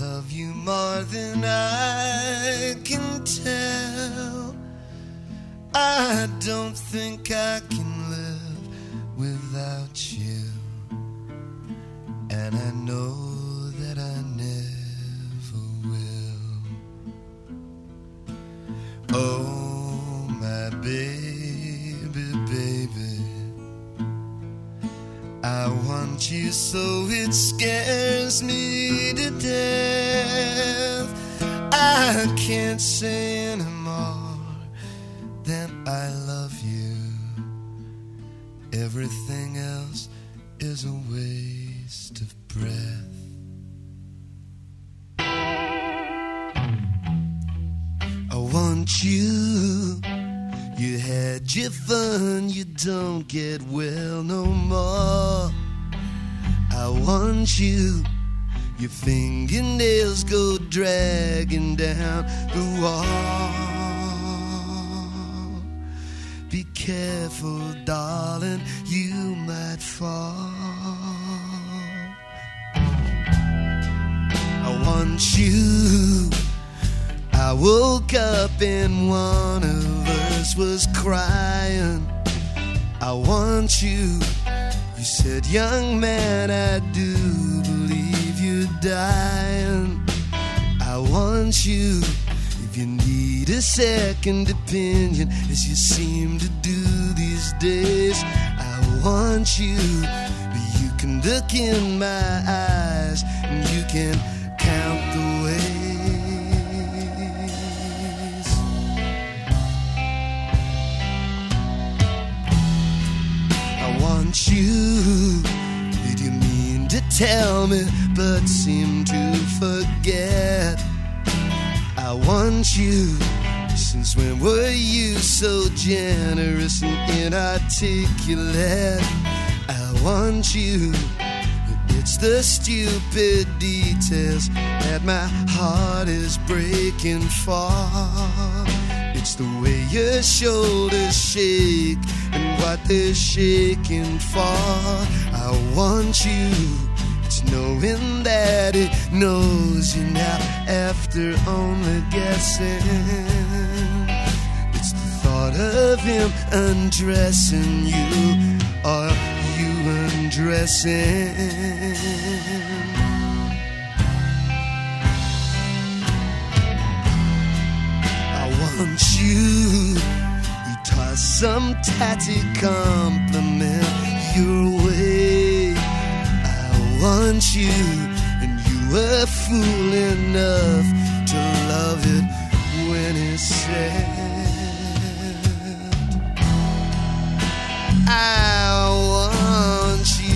love you more than I can tell. I don't think I can live without you, and I know that I never will. Oh, my baby, baby, I want you so it scares me to death. I can't say anymore that I love you. Everything else is a waste of breath. I want you. You had your fun, you don't get well no more. I want you. Your fingernails go dragging down the wall. Be careful, darling, you might fall. I want you. I woke up and one of us was crying. I want you. You said, young man, I do believe you're dying. I want you. If you need a second opinion, as you seem to do these days, I want you. You can look in my eyes and you can count the ways. I want you. Did you mean to tell me but seem to forget? I want you. Since when were you so generous and inarticulate? I want you. It's the stupid details that my heart is breaking for. It's the way your shoulders shake and what they're shaking for. I want you. It's knowing that it knows you now after only guessing. It's the thought of him undressing you or you undressing. I want you. You toss some tatty compliment your way. I want you, and you were fool enough to love it when it's said. I want you.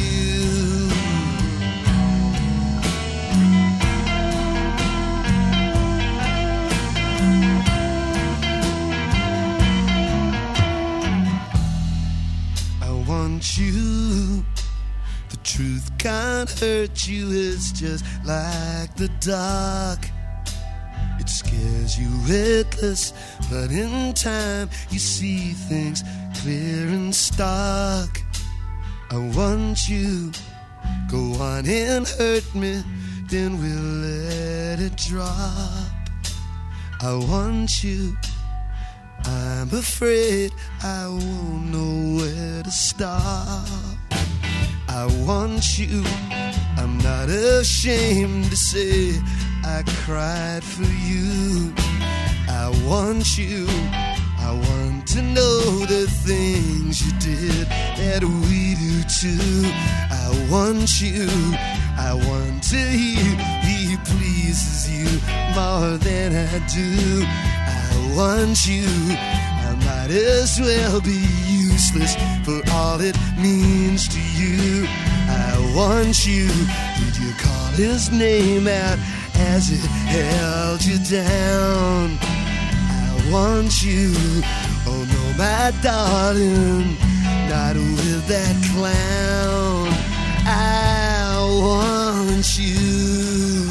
I want you. The truth can't hurt you, it's just like the dark. It scares you reckless, but in time you see things clear and stark. I want you. Go on and hurt me, then we'll let it drop. I want you. I'm afraid I won't know where to stop. I want you. I'm not ashamed to say I cried for you. I want you. I want to know the things you did that we do too. I want you. I want to hear he pleases you more than I do. I want you. I might as well be useless for all it means to you. I want you. Did you call his name out as it held you down? I want you. Oh no, my darling, not with that clown. I want you.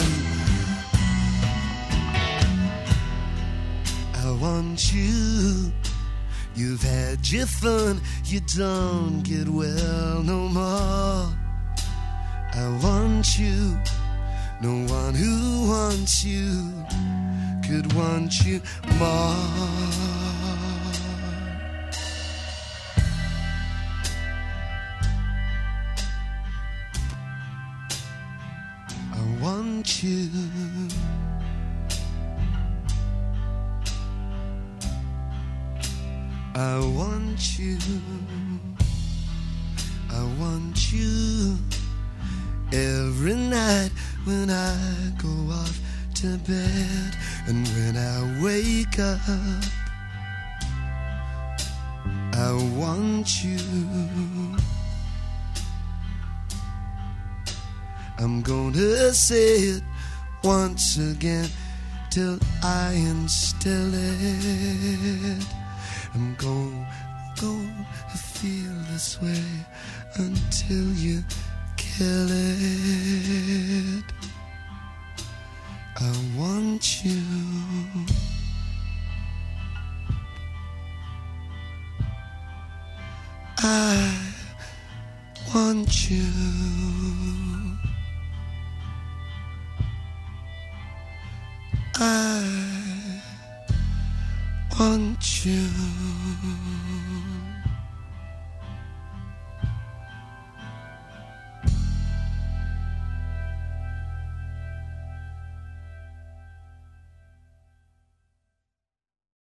I want you. You've had your fun, you don't get well no more. I want you. No one who wants you could want you more. I want you. I want you. I want you every night when I go off to bed, and when I wake up, I want you. I'm gonna say it once again till I instill it. I'm gonna feel this way until you kill it. I want you. I want you. I want you.